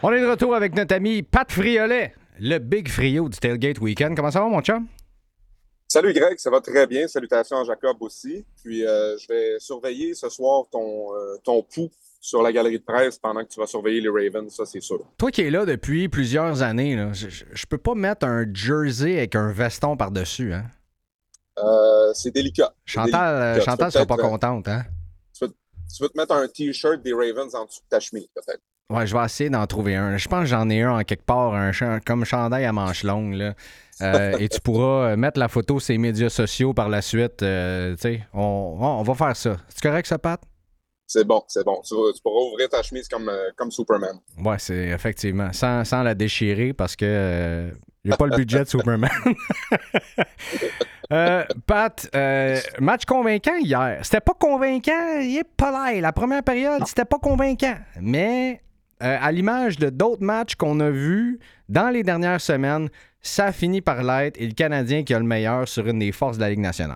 On est de retour avec notre ami Pat Friolet, le Big Frio du Tailgate Weekend. Comment ça va, mon chum? Salut Greg, ça va très bien. Salutations à Jacob aussi. Puis je vais surveiller ce soir ton pouls sur la galerie de presse pendant que tu vas surveiller les Ravens, ça c'est sûr. Toi qui es là depuis plusieurs années, là, je peux pas mettre un jersey avec un veston par-dessus. Hein? C'est délicat. C'est Chantal, délicat. Chantal sera pas contente. Hein? Tu veux te mettre un t-shirt des Ravens en dessous de ta chemise, peut-être. Ouais, je vais essayer d'en trouver un. Je pense que j'en ai un en quelque part, comme chandail à manches longues. Là. Et tu pourras mettre la photo sur les médias sociaux par la suite. Tu sais, on va faire ça. C'est correct, ça, Pat? C'est bon, c'est bon. Tu pourras ouvrir ta chemise comme Superman. Ouais, c'est effectivement. Sans la déchirer parce que j'ai pas le budget de Superman. Pat, match convaincant hier. C'était pas convaincant, il est pas là. La première période, c'était pas convaincant. Mais à l'image de d'autres matchs qu'on a vus dans les dernières semaines, ça finit par l'être et le Canadien qui a le meilleur sur une des forces de la Ligue nationale.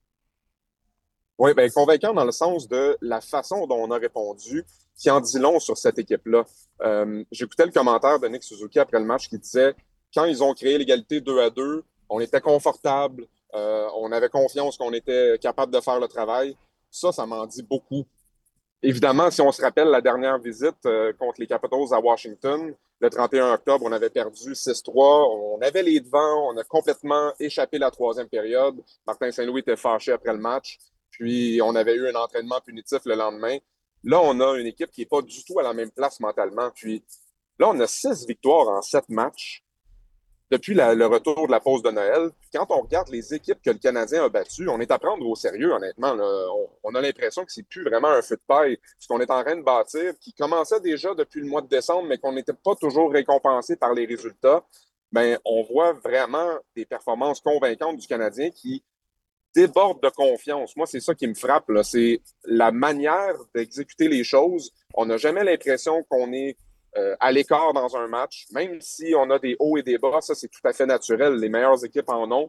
Oui, bien convaincant dans le sens de la façon dont on a répondu, qui en dit long sur cette équipe-là. J'écoutais le commentaire de Nick Suzuki après le match qui disait quand ils ont créé l'égalité 2-2, on était confortable, on avait confiance qu'on était capable de faire le travail. Ça m'en dit beaucoup. Évidemment, si on se rappelle la dernière visite contre les Capitals à Washington, le 31 octobre, on avait perdu 6-3. On avait les devants, on a complètement échappé la troisième période. Martin Saint-Louis était fâché après le match. Puis, on avait eu un entraînement punitif le lendemain. Là, on a une équipe qui n'est pas du tout à la même place mentalement. Puis, là, on a 6 victoires en 7 matchs depuis le retour de la pause de Noël. Quand on regarde les équipes que le Canadien a battues, on est à prendre au sérieux, honnêtement. Là. On a l'impression que c'est plus vraiment un feu de paille, ce qu'on est en train de bâtir, qui commençait déjà depuis le mois de décembre, mais qu'on n'était pas toujours récompensé par les résultats. Ben, on voit vraiment des performances convaincantes du Canadien qui débordent de confiance. Moi, c'est ça qui me frappe. Là. C'est la manière d'exécuter les choses. On n'a jamais l'impression qu'on est à l'écart dans un match, même si on a des hauts et des bas, ça c'est tout à fait naturel, les meilleures équipes en ont,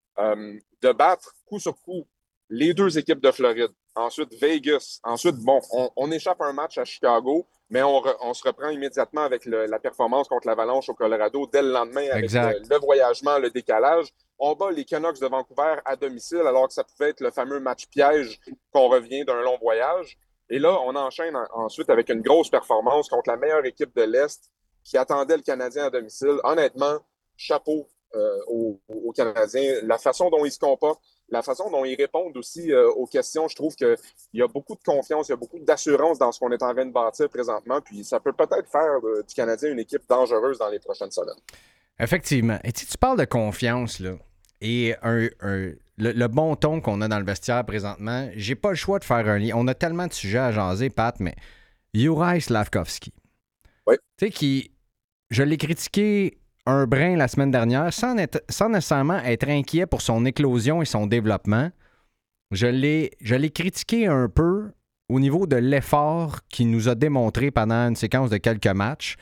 de battre coup sur coup les deux équipes de Floride, ensuite Vegas, ensuite, bon, on échappe un match à Chicago, mais on se reprend immédiatement avec la performance contre l'Avalanche au Colorado dès le lendemain avec Exact. le voyagement, le décalage. On bat les Canucks de Vancouver à domicile alors que ça pouvait être le fameux match piège qu'on revient d'un long voyage. Et là, on enchaîne ensuite avec une grosse performance contre la meilleure équipe de l'Est qui attendait le Canadien à domicile. Honnêtement, chapeau aux Canadiens. La façon dont ils se comportent, la façon dont ils répondent aussi aux questions, je trouve qu'il y a beaucoup de confiance, il y a beaucoup d'assurance dans ce qu'on est en train de bâtir présentement. Puis ça peut peut-être faire du Canadien une équipe dangereuse dans les prochaines semaines. Effectivement. Et tu parles de confiance, là, et le bon ton qu'on a dans le vestiaire présentement, j'ai pas le choix de faire un lien. On a tellement de sujets à jaser, Pat, mais Juraj Slavkovski, Oui, tu sais, je l'ai critiqué un brin la semaine dernière sans nécessairement être inquiet pour son éclosion et son développement. Je l'ai critiqué un peu au niveau de l'effort qu'il nous a démontré pendant une séquence de quelques matchs.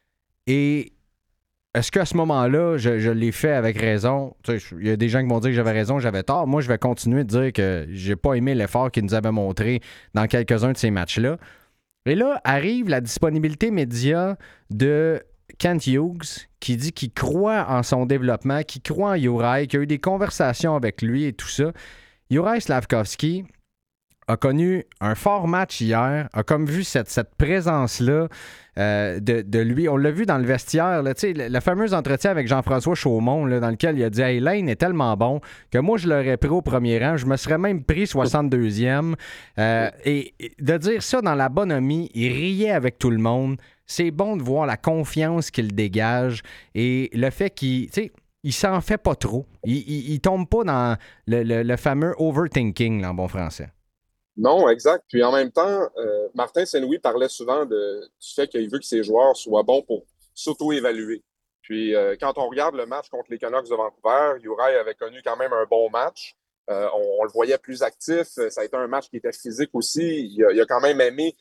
Et est-ce qu'à ce moment-là, je l'ai fait avec raison? Il y a des gens qui vont dire que j'avais raison, j'avais tort. Moi, je vais continuer de dire que j'ai pas aimé l'effort qu'il nous avait montré dans quelques-uns de ces matchs-là. Et là, arrive la disponibilité média de Kent Hughes qui dit qu'il croit en son développement, qu'il croit en Juraj, qu'il a eu des conversations avec lui et tout ça. Juraj Slavkovski a connu un fort match hier, a comme vu cette présence-là de lui. On l'a vu dans le vestiaire, là, le fameux entretien avec Jean-François Chaumont, là, dans lequel il a dit hey, Lane est tellement bon que moi, je l'aurais pris au premier rang. Je me serais même pris 62e. Et de dire ça dans la bonhomie, il riait avec tout le monde. C'est bon de voir la confiance qu'il dégage et le fait qu'il... Il s'en fait pas trop. Il tombe pas dans le fameux overthinking, là, en bon français. non, exact. Puis en même temps, Martin Saint-Louis parlait souvent du fait qu'il veut que ses joueurs soient bons pour s'auto-évaluer. Puis quand on regarde le match contre les Canucks de Vancouver, Uri avait connu quand même un bon match. On le voyait plus actif. Ça a été un match qui était physique aussi. Il a quand même aimé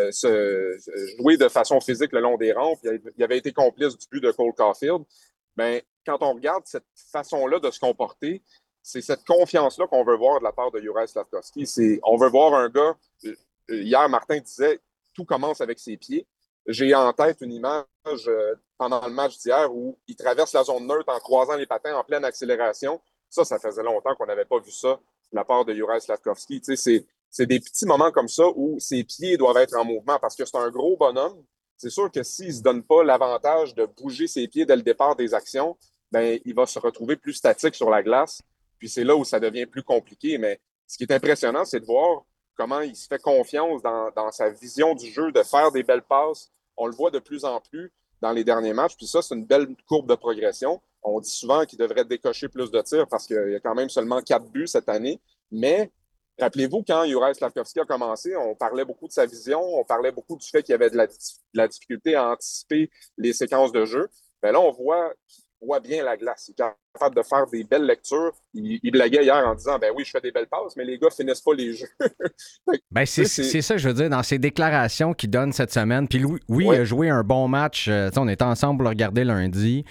jouer de façon physique le long des rampes. Il avait été complice du but de Cole Caulfield. Mais quand on regarde cette façon-là de se comporter, c'est cette confiance-là qu'on veut voir de la part de Juraj Slavkovski. On veut voir un gars, hier Martin disait, tout commence avec ses pieds. J'ai en tête une image pendant le match d'hier où il traverse la zone neutre en croisant les patins en pleine accélération. Ça faisait longtemps qu'on n'avait pas vu ça de la part de Juraj Slavkovski. C'est des petits moments comme ça où ses pieds doivent être en mouvement parce que c'est un gros bonhomme. C'est sûr que s'il ne se donne pas l'avantage de bouger ses pieds dès le départ des actions, ben, il va se retrouver plus statique sur la glace. Puis c'est là où ça devient plus compliqué. Mais ce qui est impressionnant, c'est de voir comment il se fait confiance dans sa vision du jeu, de faire des belles passes. On le voit de plus en plus dans les derniers matchs. Puis ça, c'est une belle courbe de progression. On dit souvent qu'il devrait décocher plus de tirs parce qu'il y a quand même seulement 4 buts cette année. Mais rappelez-vous, quand Juraj Slavkovski a commencé, on parlait beaucoup de sa vision, on parlait beaucoup du fait qu'il y avait de la difficulté à anticiper les séquences de jeu. Mais là, on voit qu'il voit bien la glace. Il est capable de faire des belles lectures. Il blaguait hier en disant, ben oui, je fais des belles passes, mais les gars finissent pas les jeux. Ben, c'est ça, je veux dire, dans ses déclarations qu'il donne cette semaine. Puis oui, Ouais. il a joué un bon match. On était ensemble pour le regarder lundi.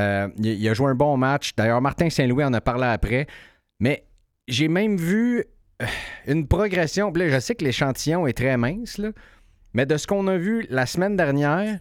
Il a joué un bon match. D'ailleurs, Martin Saint-Louis en a parlé après. Mais j'ai même vu une progression. Puis là, je sais que l'échantillon est très mince, là, mais de ce qu'on a vu la semaine dernière,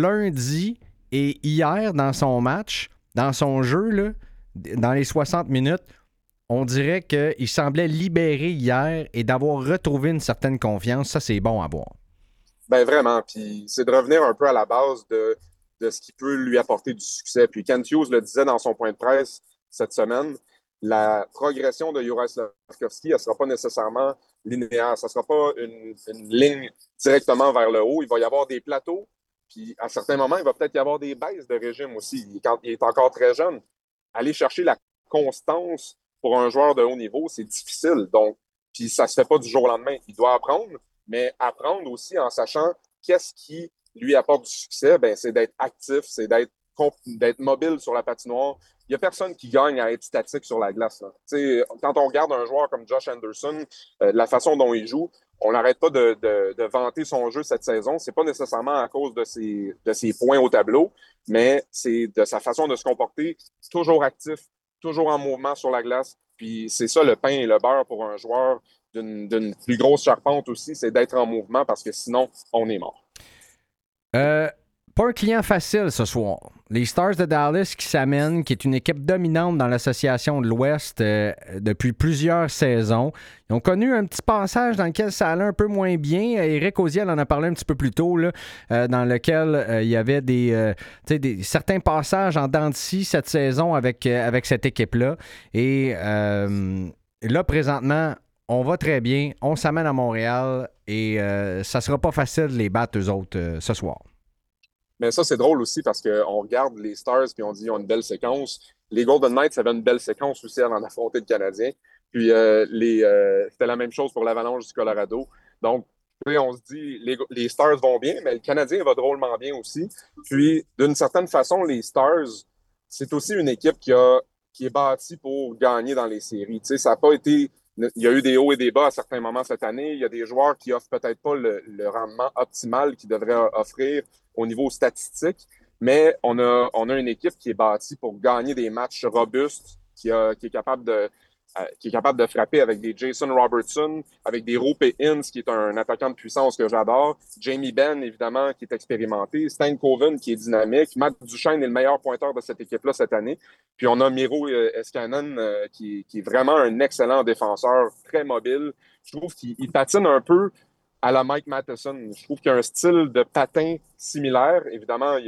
lundi et hier dans son match, dans son jeu, là, dans les 60 minutes, on dirait qu'il semblait libéré hier et d'avoir retrouvé une certaine confiance. Ça, c'est bon à voir. Ben vraiment. Puis c'est de revenir un peu à la base de ce qui peut lui apporter du succès. Puis Kent Hughes le disait dans son point de presse cette semaine, la progression de Juraj Slavkovski, elle ne sera pas nécessairement linéaire. Ça ne sera pas une ligne directement vers le haut. Il va y avoir des plateaux. Puis à certains moments, il va peut-être y avoir des baisses de régime aussi. Quand il est encore très jeune, aller chercher la constance pour un joueur de haut niveau, c'est difficile. Donc, puis ça ne se fait pas du jour au lendemain. Il doit apprendre, mais apprendre aussi en sachant qu'est-ce qui lui apporte du succès, ben, c'est d'être actif, c'est d'être mobile sur la patinoire. Il n'y a personne qui gagne à être statique sur la glace. Quand on regarde un joueur comme Josh Anderson, la façon dont il joue, on n'arrête pas de vanter son jeu cette saison. C'est pas nécessairement à cause de ses points au tableau, mais c'est de sa façon de se comporter, toujours actif, toujours en mouvement sur la glace. Puis c'est ça le pain et le beurre pour un joueur d'une plus grosse charpente aussi, c'est d'être en mouvement parce que sinon, on est mort. Euh, Pas un client facile ce soir. Les Stars de Dallas qui s'amènent, qui est une équipe dominante dans l'association de l'Ouest depuis plusieurs saisons. Ils ont connu un petit passage dans lequel ça allait un peu moins bien. Éric Auziel en a parlé un petit peu plus tôt, là, dans lequel il y avait certains passages en dents de scie cette saison avec cette équipe-là. Et là, présentement, on va très bien. On s'amène à Montréal et ça sera pas facile de les battre, eux autres, ce soir. Mais ça, c'est drôle aussi parce qu'on regarde les Stars puis on dit qu'ils ont une belle séquence. Les Golden Knights avaient une belle séquence aussi avant d'affronter le Canadien. Puis c'était la même chose pour l'Avalanche du Colorado. Donc, on se dit les Stars vont bien, mais le Canadien va drôlement bien aussi. Puis, d'une certaine façon, les Stars, c'est aussi une équipe qui est bâtie pour gagner dans les séries. Tu sais, ça n'a pas été. Il y a eu des hauts et des bas à certains moments cette année. Il y a des joueurs qui offrent peut-être pas le rendement optimal qu'ils devraient offrir au niveau statistique, mais on a une équipe qui est bâtie pour gagner des matchs robustes, qui est capable de frapper avec des Jason Robertson, avec des Roope Hintz, qui est un attaquant de puissance que j'adore, Jamie Benn, évidemment, qui est expérimenté, Stan Coven, qui est dynamique, Matt Duchesne est le meilleur pointeur de cette équipe-là cette année, puis on a Miro Escanen, qui est vraiment un excellent défenseur, très mobile. Je trouve qu'il patine un peu à la Mike Matheson. Je trouve qu'il y a un style de patin similaire. Évidemment,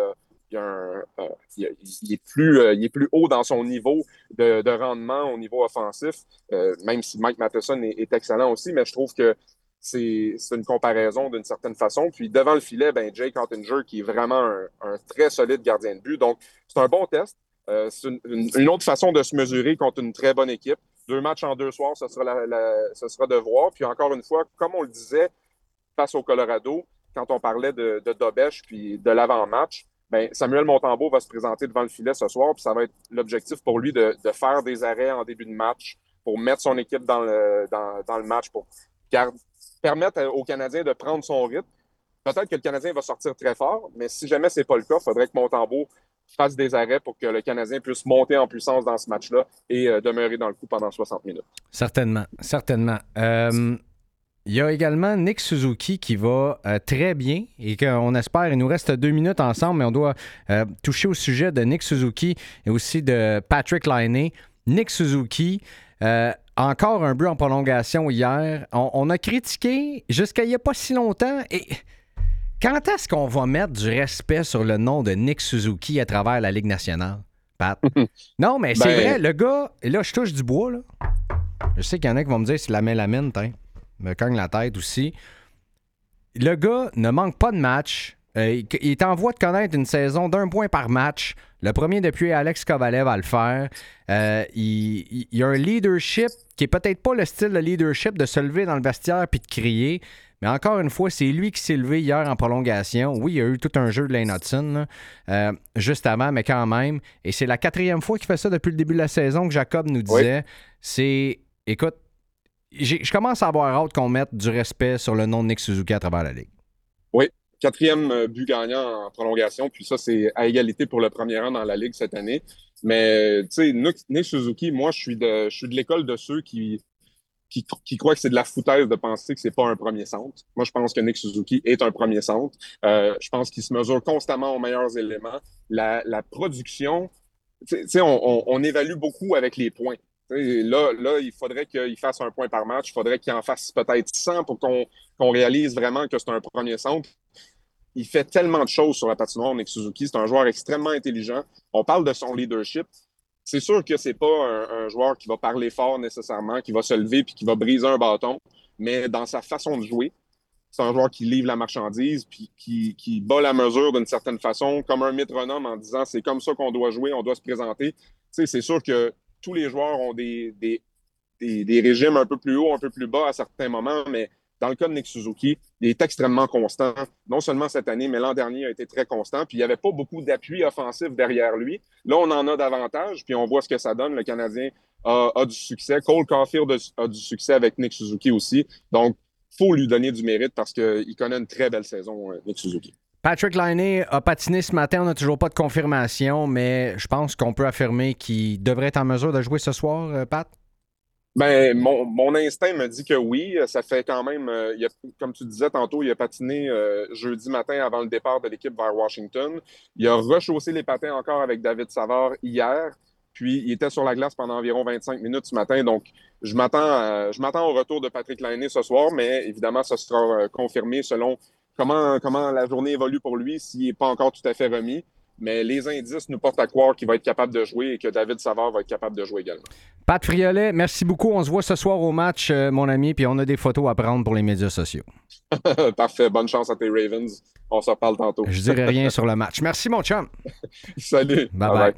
il est plus haut dans son niveau de rendement au niveau offensif, même si Mike Matheson est excellent aussi, mais je trouve que c'est une comparaison d'une certaine façon. Puis devant le filet, ben Jake Ottinger, qui est vraiment un très solide gardien de but. Donc, c'est un bon test. C'est une autre façon de se mesurer contre une très bonne équipe. 2 matchs en 2 soirs, ce sera de voir. Puis encore une fois, comme on le disait face au Colorado, quand on parlait de Dobesch puis de l'avant-match, ben, Samuel Montembeault va se présenter devant le filet ce soir, puis ça va être l'objectif pour lui de faire des arrêts en début de match, pour mettre son équipe dans le match, pour permettre aux Canadiens de prendre son rythme. Peut-être que le Canadien va sortir très fort, mais si jamais ce n'est pas le cas, il faudrait que Montembeault fasse des arrêts pour que le Canadien puisse monter en puissance dans ce match-là et demeurer dans le coup pendant 60 minutes. Certainement, certainement. Il y a également Nick Suzuki qui va très bien et qu'on espère, il nous reste 2 minutes ensemble, mais on doit toucher au sujet de Nick Suzuki et aussi de Patrick Laine. Nick Suzuki, encore un but en prolongation hier. On a critiqué jusqu'à il n'y a pas si longtemps. Et quand est-ce qu'on va mettre du respect sur le nom de Nick Suzuki à travers la Ligue nationale, Pat? Non, mais c'est vrai, le gars, et là, je touche du bois, là. Je sais qu'il y en a qui vont me dire c'est la mélamine, me cogne la tête aussi. Le gars ne manque pas de match. Il est en voie de connaître une saison d'1 point par match. Le premier depuis Alex Kovalev à le faire. Il y a un leadership qui est peut-être pas le style de leadership de se lever dans le vestiaire puis de crier. Mais encore une fois, c'est lui qui s'est levé hier en prolongation. Oui, il y a eu tout un jeu de Lane Hudson juste avant, mais quand même. Et c'est la 4e fois qu'il fait ça depuis le début de la saison que Jacob nous disait. Oui. Écoute, je commence à avoir hâte qu'on mette du respect sur le nom de Nick Suzuki à travers la Ligue. Oui, 4e but gagnant en prolongation, puis ça, c'est à égalité pour le premier rang dans la Ligue cette année. Mais, tu sais, Nick Suzuki, moi, je suis de l'école de ceux qui croient que c'est de la foutaise de penser que c'est pas un premier centre. Moi, je pense que Nick Suzuki est un premier centre. Je pense qu'il se mesure constamment aux meilleurs éléments. La production, tu sais, on évalue beaucoup avec les points. Là, il faudrait qu'il fasse 1 point par match. Il faudrait qu'il en fasse peut-être 100 pour qu'on réalise vraiment que c'est un premier centre. Il fait tellement de choses sur la patinoire, Nick Suzuki. C'est un joueur extrêmement intelligent. On parle de son leadership. C'est sûr que c'est pas un joueur qui va parler fort nécessairement, qui va se lever puis qui va briser un bâton, mais dans sa façon de jouer, c'est un joueur qui livre la marchandise puis qui bat la mesure d'une certaine façon, comme un métronome en disant c'est comme ça qu'on doit jouer, on doit se présenter. Tu sais, c'est sûr que tous les joueurs ont des régimes un peu plus hauts, un peu plus bas à certains moments, mais dans le cas de Nick Suzuki, il est extrêmement constant. Non seulement cette année, mais l'an dernier a été très constant. Puis il n'y avait pas beaucoup d'appui offensif derrière lui. Là, on en a davantage, puis on voit ce que ça donne. Le Canadien a du succès. Cole Caulfield a du succès avec Nick Suzuki aussi. Donc, il faut lui donner du mérite parce qu'il connaît une très belle saison, Nick Suzuki. Patrick Laine a patiné ce matin. On n'a toujours pas de confirmation, mais je pense qu'on peut affirmer qu'il devrait être en mesure de jouer ce soir, Pat? Ben, mon instinct me dit que oui. Ça fait quand même, comme tu disais tantôt, il a patiné jeudi matin avant le départ de l'équipe vers Washington. Il a rechaussé les patins encore avec David Savard hier. Puis, il était sur la glace pendant environ 25 minutes ce matin. Donc, je m'attends au retour de Patrick Laine ce soir, mais évidemment, ça sera confirmé selon comment la journée évolue pour lui, s'il n'est pas encore tout à fait remis. Mais les indices nous portent à croire qu'il va être capable de jouer et que David Savard va être capable de jouer également. Pat Friolet, merci beaucoup. On se voit ce soir au match, mon ami, puis on a des photos à prendre pour les médias sociaux. Parfait. Bonne chance à tes Ravens. On se reparle tantôt. Je dirai rien sur le match. Merci, mon chum. Salut. Bye-bye.